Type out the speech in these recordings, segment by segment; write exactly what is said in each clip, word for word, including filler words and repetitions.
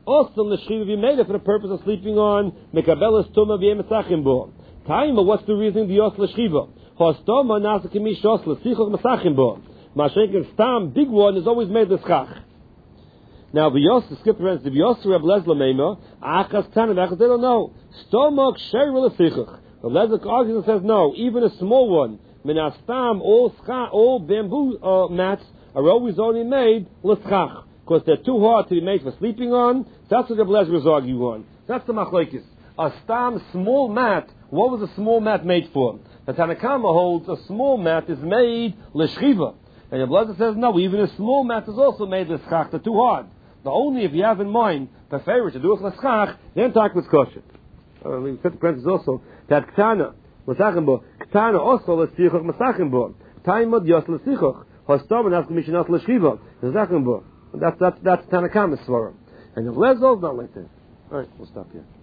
Also, l'shchiva, if you made it for the purpose of sleeping on, mekabelas tuma v'yemetzachim bo. Taima, what's the reason the yos l'shchiva? Hostoma nasa kemi shos l'sichoch metzachim bo. Mashenkin stam, big one, is always made l'schach. Now, the yos, the skip friends, the yos Reb Lezer l'meima, achas tanim, achas, they don't know. Stomach sher l'sichoch. The Lezer argues and says, no, even a small one, minastam, all schach, all bamboo uh, mats are always only made l'schach. Because they're too hard to be made for sleeping on. That's what the Lezer is arguing on. That's the machlokes. A stam small mat. What was a small mat made for? The Tanna Kama holds a small mat is made l'shchiva, and the Lezer says no. Even a small mat is also made l'schach. They're too hard. But only if you have in mind the favorite to do it l'schach, then talk with kosher. Uh, we set the parenthesis also that ktana l'sachim bo ktana also l'sichoch masachim bo taimod yos l'sichoch hostam and after mishnat l'shchiva l'sachim bo. That's that's that's Tanna Kama's svara, and the Lezer is not like that. All right, we'll stop here.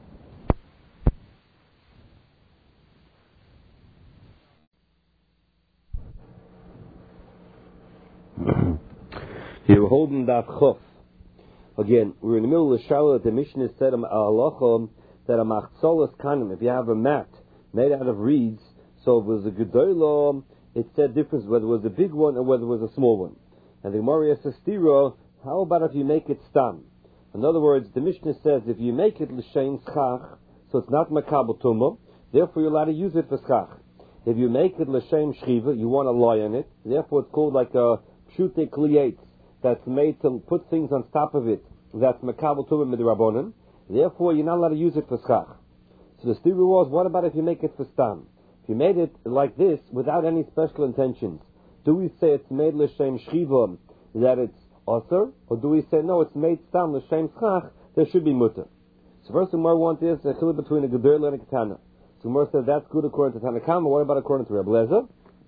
Here we're holding that chuf. Again, we're in the middle of the Charlotte. The Mishnah said a halacha that a machzolas kanim. If you have a mat made out of reeds, so if it was a gedolah, it said difference whether it was a big one or whether it was a small one. And the Gemara says, "Stira, how about if you make it stam?" In other words, the Mishnah says if you make it l'shein schach, so it's not makabel tumah, therefore you're allowed to use it for schach. If you make it l'shein shchiva, you want to lie on it, therefore it's called like a pshute kliyetz, that's made to put things on top of it. That's makabel tumah midrabanan. Therefore, you're not allowed to use it for schach. So the stira was, what about if you make it for stam? If you made it like this without any special intentions, do we say it's made l'shem shchiva, that it's osir, or do we say no, it's made stam l'shem schach, there should be mutter? So first, the Gemara wants is a chiluk between a gedolah and a ketana. So the Gemara says that's good according to Tanna Kama. What about according to Reb Lezer?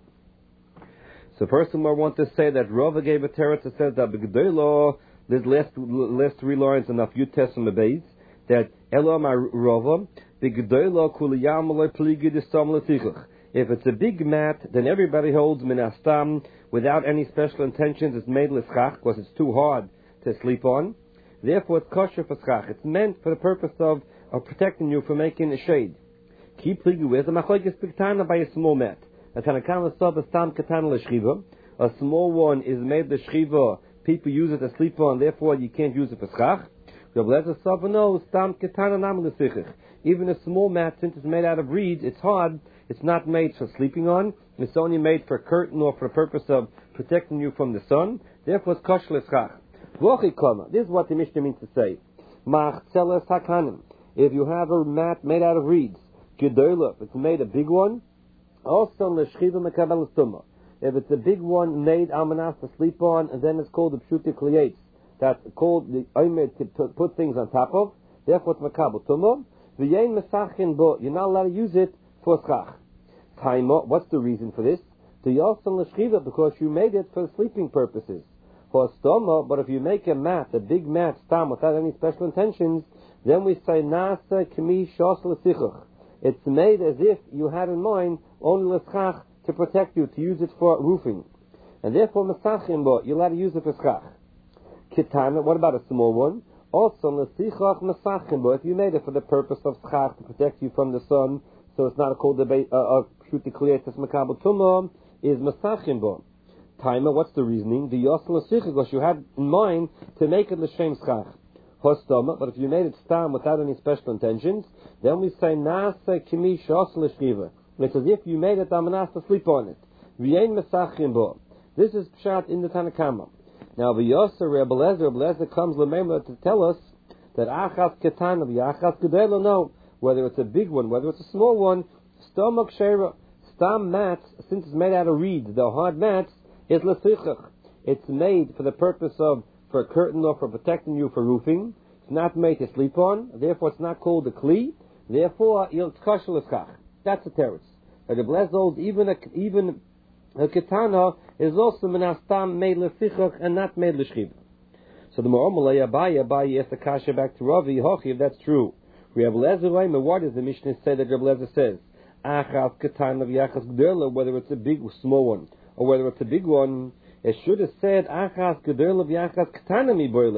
So first, the Gemara wants to say that Rava gave a teretz that says that gedolah, there's last last three lines in Afyut Tesam Beis, that Elam Rava the gedolah kuliyam lo pligi de stam l'tichuch. If it's a big mat, then everybody holds minastam without any special intentions. It's made l'schach because it's too hard to sleep on. Therefore, it's kosher for schach. It's meant for the purpose of, of protecting you from making a shade. Keep pligi with a machlokes b'ktana by a small mat. A Tanna Kama saw the stam katana l'shchiva. A small one is made l'shchiva. People use it to sleep on. Therefore, you can't use it for schach. Reb Lezer saw no stam katana nam l'sichich. Even a small mat, since it's made out of reeds, it's hard. It's not made for sleeping on. It's only made for a curtain or for the purpose of protecting you from the sun. Therefore, it's kosher l'schach. This is what the Mishnah means to say. Machzeles hakanim. If you have a mat made out of reeds, gedolah, if it's made a big one, also l'shchiva mekabel tumah. If it's a big one made almanas to sleep on, and then it's called the pshute kliyetz. That's called the oimed to put things on top of. Therefore, it's mekabel tumah. V'yein mesachin bo. You're not allowed to use it for schach. Taima, what's the reason for this? To yosan l'shchiva, because you made it for sleeping purposes. For stoma, but if you make a mat, a big mat, stam, without any special intentions, then we say nasa k'mi shos l'sichuch. It's made as if you had in mind only l'schach to protect you, to use it for roofing. And therefore, mesachim bo, you're allowed to use it for schach. Kitana, what about a small one? Also, l'sichuch mesachim bo, if you made it for the purpose of schach, to protect you from the sun, so it's not a cold debate of pshute kliyetz makabel tumah, is mesachim bo. Taima, what's the reasoning? The yosel l'sichuch, because you had in mind to make it l'shem schach. Hostoma, but if you made it stam without any special intentions, then we say nasa kimi shos l'shchiva. It's as if you made it amanas to sleep on it. V'yein mesachim bo. This is pshat in the Tanna Kama. Now v'yoser Reb Lezer, Reb Lezer comes l'meimah to tell us that achas ketana v'achas gedolah, no, whether it's a big one, whether it's a small one, stomach shera, stam mats, since it's made out of reeds, they're hard mats, is l'sichuch. It's made for the purpose of for a curtain or for protecting you for roofing. It's not made to sleep on. Therefore, it's not called a kli. Therefore, it's kosher l'schach. That's a teretz. But the blessed even a even a ketana is also menastam made l'sichuch and not made l'shchiva. So the Ma'omalei Abaye Abaye asks the kasha back to Ravi Hochi if that's true. We have Lezer. What does the Mishnah say that Reb Lezer says? Achas ketana v'achas gedolah, whether it's a big or small one, or whether it's a big one. It should have said achas gedolah v'achas ketana mi boilei.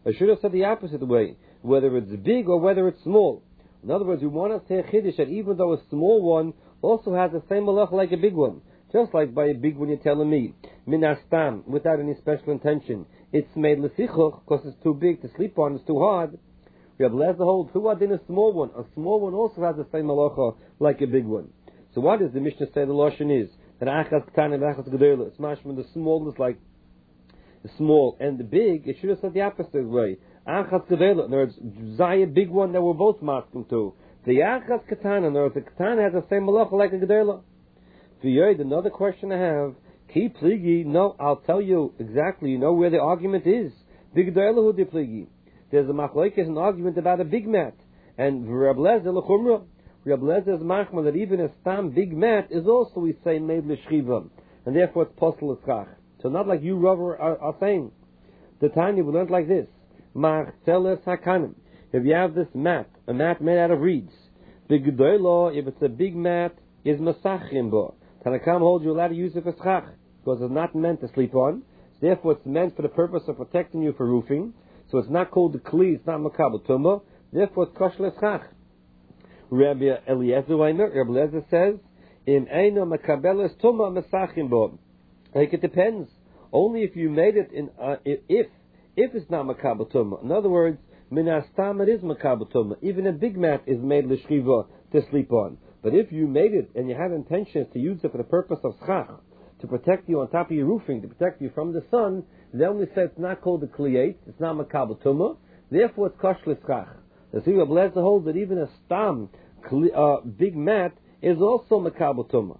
I should have said the opposite way, whether it's big or whether it's small. In other words, we want to say a chiddush that even though a small one also has the same malach like a big one. Just like by a big one you're telling me, minastam, without any special intention, it's made l'sichuch, because it's too big to sleep on, it's too hard. We have less the whole two in a small one. A small one also has the same malacha like a big one. So what does the Mishnah say the Lashon is? That achas k'tan and achas gedolah. It's mashma the small is like the small, and the big, it should have said the opposite way. Achas gedolah, in other words, zayah big one that we're both masking to. The achas k'tan, in other words, the k'tan has the same malacha like a gedolah. V'yoid, another question I have, ki pligi, no, I'll tell you exactly, you know where the argument is. The gedolah hu de pligi. There's a machlokes, an argument about a big mat. And Reb Lezer l'chumra, Reb Lezer is machma that even a stam big mat is also, we say, made l'shchiva. And therefore it's posel l'schach. So not like you, Rav, are, are saying. The Tanya, we learned like this. Machzeles hakanim. If you have this mat, a mat made out of reeds, the gedolah, if it's a big mat, is masachim bo. Tanakam holds you allowed to use it for schach, because it's not meant to sleep on. Therefore, it's meant for the purpose of protecting you for roofing. So it's not called the kli, it's not makabel tumah. Therefore, it's kosher l'schach. Rabbi Eliezer Weimer, Rabbi Eliezer says, "Im eino makabeles tumah masachim bo." Like it depends. Only if you made it in uh, if if it's not makabel tumah. In other words, minastam it is makabel tumah. Even a big mat is made l'shchiva to sleep on. But if you made it and you have intentions to use it for the purpose of schach, to protect you on top of your roofing, to protect you from the sun, they only say it's not called the kliyat, it's not makabel tumah, therefore it's kosh l'schach. The Sri Rabbi Lezer holds that even a stam, uh, big mat, is also makabel tumah.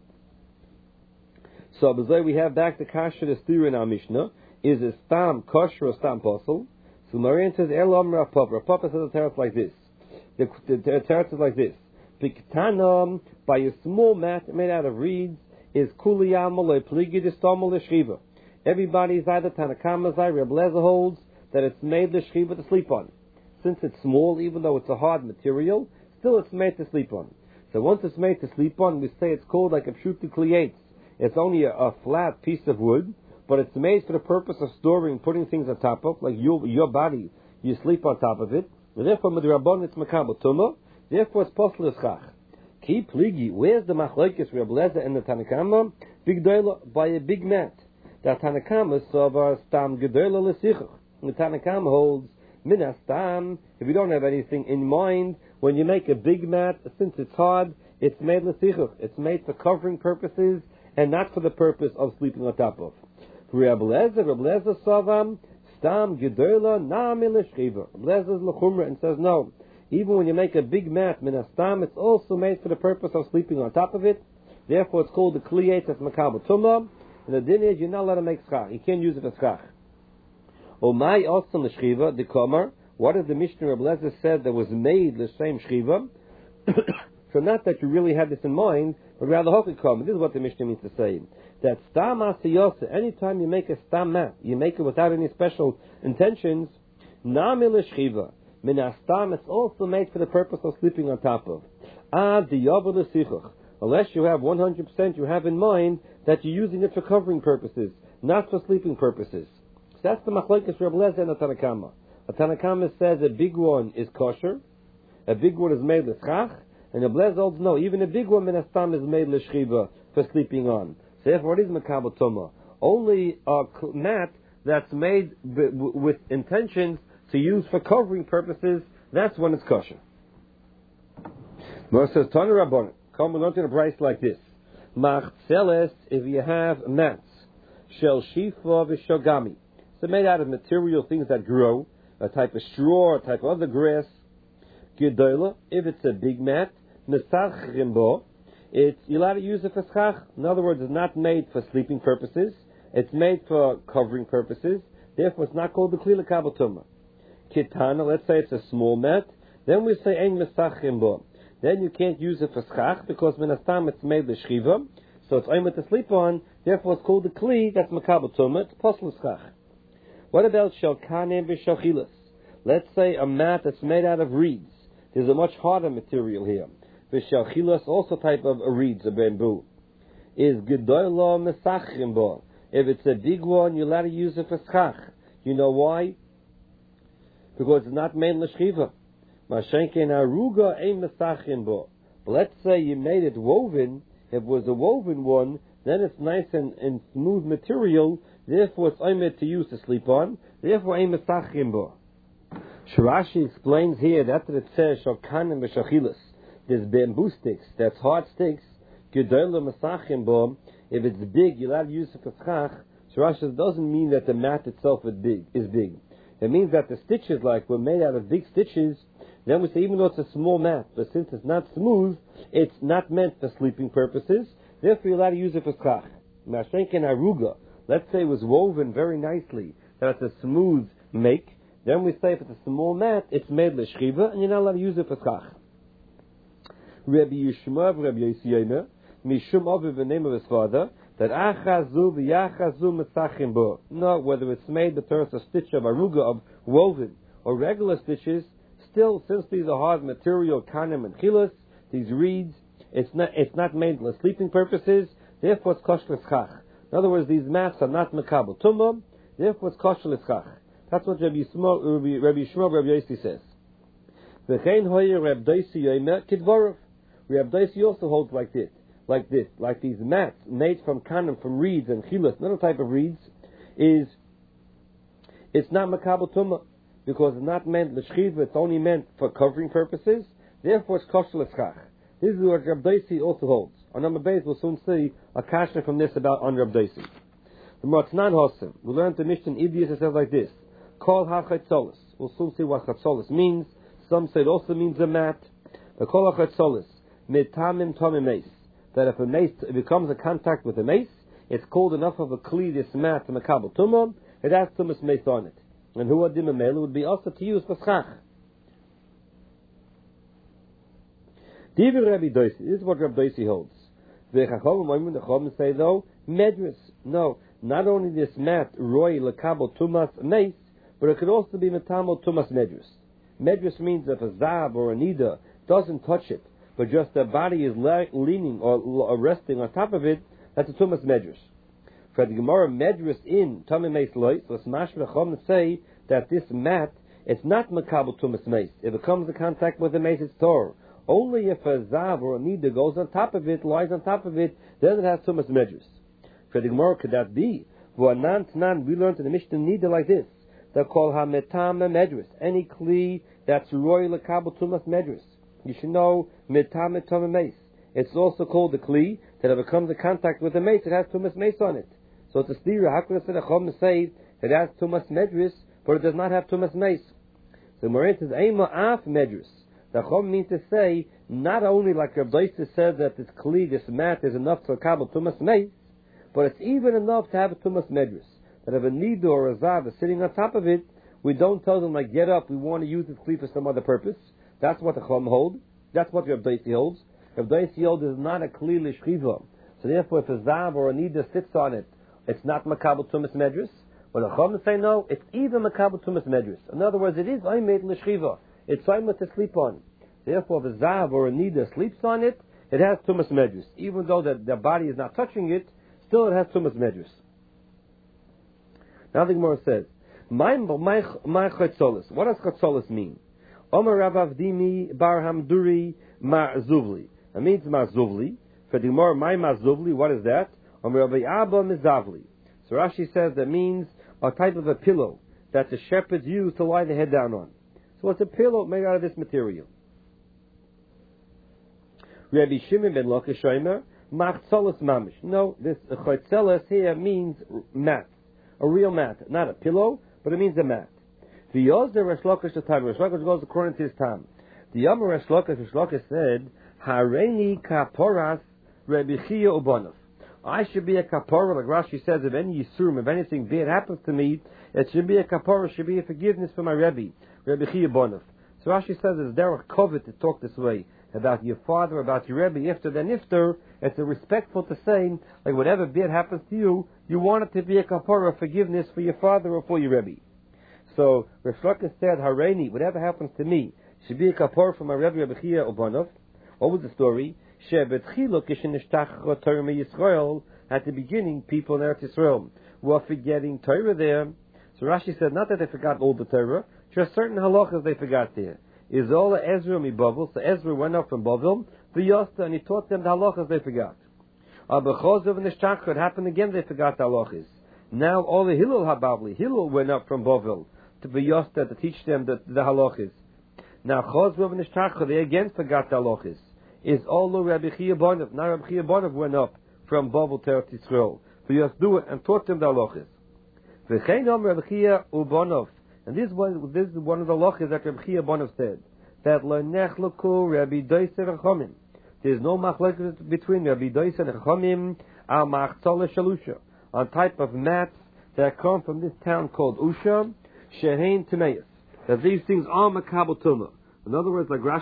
So, b'zay we have back the kasher the steer in our Mishnah, is a stam kosher or stam posel? So Marian says, Elam Rav Papa. Rav Papa says the teretz like this. The, the, the teretz is like this. Piktanam, by a small mat made out of reeds, is kuliyam pligi distomol l'shchiva. Everybody is either Tanakama Zai, Reb Lezer holds that it's made l'shchiva to sleep on. Since it's small, even though it's a hard material, still it's made to sleep on. So once it's made to sleep on, we say it's called like a pshuti kliyetz. It's only a, a flat piece of wood, but it's made for the purpose of storing, putting things on top of, like your your body, you sleep on top of it. And therefore, midrabon it's makabel tumah. Therefore, it's posel l'schach. Ki pligi, where's the machlokes Reb Lezer and the Tanakama? Big doila by a big mat. The Tanakama sovar stam gedola l'sichuch. The Tanakama holds minastam. If you don't have anything in mind, when you make a big mat, since it's hard, it's made l'sichuch. It's made for covering purposes and not for the purpose of sleeping on top of. For Reb Lezer, Reb Lezer sovam stam gedola na milishchiva. Reb Lezer's l'chumra and says no. Even when you make a big mat, minastam, it's also made for the purpose of sleeping on top of it. Therefore, it's called the kliyat of makabel tumah. And the din is you're not allowed to make schach. You can't use it for schach. Omai also l'shchiva, the komer. What is the Mishnah Reb Lezer said that was made the same shchiva? So not that you really had this in mind, but rather hokikom. This is what the Mishnah means to say. That stam asiyose, anytime you make a stam mat, you make it without any special intentions, nami l'shchiva. Minastam, it's also made for the purpose of sleeping on top of. Ad diyav l'sichuch. Unless you have one hundred percent you have in mind that you're using it for covering purposes, not for sleeping purposes. So that's the machlokes Reb Lezer and the Tanakama. The Tanakama says a big one is kosher, a big one is made l'schach, and Reb Lezer holds no, even a big one minastam is made l'shchiva for sleeping on. So therefore it is makabel tumah. Only a mat that's made b- w- with intentions to use for covering purposes, that's when it's kosher. Moshe says, Tana Rabbanan, come along to the price like this. Machzeles, if you have mats, shel shifa v'shogami. So made out of material things that grow, a type of straw, a type of other grass. Gedola, if it's a big mat, mesachrim bo, it's, you're allowed to use it for schach. In other words, it's not made for sleeping purposes. It's made for covering purposes. Therefore, it's not called the kli l'kabel tumah. Kitana, let's say it's a small mat, then we say ein mesachim bo. Then you can't use it for schach because minastam it's made l'shchiva, so it's oimet to sleep on. Therefore, it's called the kli. That's makabel tumah. It's posel schach. What about shalkanim v'shalchilas? Let's say a mat that's made out of reeds. There's a much harder material here. V'shalchilas, also type of reeds, a bamboo. Is gedolah mesachim bo. If it's a big one, you're allowed to use it for schach. You know why? because it's not made l'shchiva. Mashenken aruga ein mesachin bo. But let's say you made it woven. If it was a woven one, then it's nice and, and smooth material. Therefore, it's aimed to use to sleep on. Therefore, ein mesachin bo. Shirashi explains here that it says shokanim v'shachilas. There's bamboo sticks. That's hard sticks. Gedola mesachin bo. If it's big, you're allowed to use it for schach. Shirashi doesn't mean that the mat itself is big. Is big. It means that the stitches, like, were made out of big stitches. Then we say, even though it's a small mat, but since it's not smooth, it's not meant for sleeping purposes. Therefore, you're allowed to use it for schach. Mashenken aruga. Let's say it was woven very nicely, that it's a smooth make. Then we say if it's a small mat, it's made l'shchiva, and you're not allowed to use it for schach. Rabbi Yishmael, Rabbi Yossi Yomer, Mishum Aviv, the name of his father, that achazu v'yachazu mesachim bo. No, whether it's made the terms of stitch of aruga, of woven, or regular stitches, still, since these are hard material, kanim and chilas, these reeds, it's not it's not made for sleeping purposes, therefore it's kosher l'schach. In other words, these mats are not mekabel tumah, therefore it's kosher l'schach. That's what Rabbi Yishmael, Rabbi Yishmael, Rabbi Yossi says. V'chein hoyer Rabbi Dosi yomer kidvorov. Rabbi Dosi also holds like this, like this, like these mats made from kanim, from reeds and chilas, another type of reeds, is it's not mekabel tumah. Because it's not meant l'shchiva, it's only meant for covering purposes. Therefore, it's kosher l'schach. This is what Rabbi Dosi also holds. On number base, we'll soon see a kasha from this about on Rabbi Dosi. The Matznan Hosim. We learned the Mishnah in Idias. It says like this: Kol hachatzolis. We'll soon see what chatzolis means. Some say it also means a mat. But kol hachatzolis mitamim tomim mace. That if a mace it becomes a contact with a mace, it's called enough of a kli, this mat, to makabel tumah. It has tumas mace on it. And who adim amel would be also to use for schach. Divi Rabbi Dosi. This is what Rabbi Dosi holds. The Chachamim, the Chachamim say though, medras. No, not only this mat roy lekabel tumas mace, but it could also be metamel tumas medras. Medras means if a zab or a nida doesn't touch it, but just the body is le- leaning or, or resting on top of it, that's a tumas medras. For the Gemara medras in Tomei Meis Lois, so Smash V'Chom say that this mat, it's not makabel tumas mace. If it comes in contact with the mace, it's Torah. Only if a zav or a nida goes on top of it, lies on top of it, then it has tumas medras. For the Gemara, could that be? V'anan Tnan, we learned in the Mishnah nida like this: they call ha metam medras. Any kli that's roy lekabel tumas medras. You should know metam tomei mace. It's also called the kli that if it comes in contact with the mace, it has tumas mace on it. So it's a stira. How could I say the Chum say it has tumas medris, but it does not have tumas mace? So Moritz says Eima af medris. The Chum means to say not only like Rabbi Dosi said that this kli, this mat, is enough to kabel tumas mace, but it's even enough to have a tumas medris. That if a nidu or a zav is sitting on top of it, we don't tell them like get up, we want to use this kli for some other purpose. That's what the Chum hold. That's what Rabbi Dosi holds. Rabbi Dosi holds is not a kli l'shchiva. So therefore, if a zav or a nida sits on it, it's not makabel tumas medris. But the Chum say no, it's even makabel tumas medris. In other words, it is aimed l'shchiva. It's aimed to sleep on. Therefore, if a zav or a nida sleeps on it, it has tumas medris. Even though the, the body is not touching it, still it has tumas medris. Now the Gemara says, my my my chatzolis. What does chatzolis mean? Omer Rav Avdimi Bar Hamduri Mar Zuvli. It means Mar Zuvli. For the Gemara, my Mar Zuvli. What is that? Rabbi Abba Mizavli. So Rashi says that means a type of a pillow that the shepherds use to lie the head down on. So it's a pillow made out of this material. Rabbi Shimon ben Lakish Shomer Machzolos Mamish. No, this Chotzelos here means mat, a real mat, not a pillow, but it means a mat. The Yozer Resh Lakish the time. Resh Lakish goes according to his time. The Yomer Resh Lakish, Resh Lakish said, Hareini kaporas Rabbi Chia Ubanov. I should be a kapara, like Rashi says, if any yisurim, if anything bad happens to me, it should be a kapara, should be a forgiveness for my Rebbe, Rebbe Chia Bonov. So Rashi says it's derech kovet to talk this way about your father, about your Rebbe, ifter then ifter. It's a respectful to say, like whatever bad happens to you, you want it to be a kapara, forgiveness for your father or for your Rebbe. So Rav Shlokas said, Hareini, whatever happens to me, should be a kapara for my Rebbe, Rebbe Chia Bonov. What was the story? At the beginning, people in Eretz Yisrael were forgetting Torah there. So Rashi said, not that they forgot all the Torah, There are certain halachas they forgot there. Is all Ezra mi Bavel, so Ezra went up from Bavel, the Yosta, and he taught them the halachas they forgot. Abachozov and the Shachar, it happened again, they forgot the halachas. Now all the Hillel Habavli, Hillel went up from Bavel to the Yosta to teach them the, the halachas. Now Chozov and the Shachar, they again forgot the halachas. Is all the Rabbi Chia Bonov, now Rabbi Chia Bonov went up from Bavel to Eretz Yisrael, the Yosdu, and taught them the halachas. V'cheinom Rabbi Chia Ubonov. And this one, this is one of the halachas that Rabbi Chia Bonov said, that lo nechluku Rabbi Doiser and Chomim. There is no machlokes between Rabbi Doiser and Chomim al machzole shalusha, on type of mats that come from this town called Usha, shehein tameis. That these things are makabel tumah. In other words, like Rashi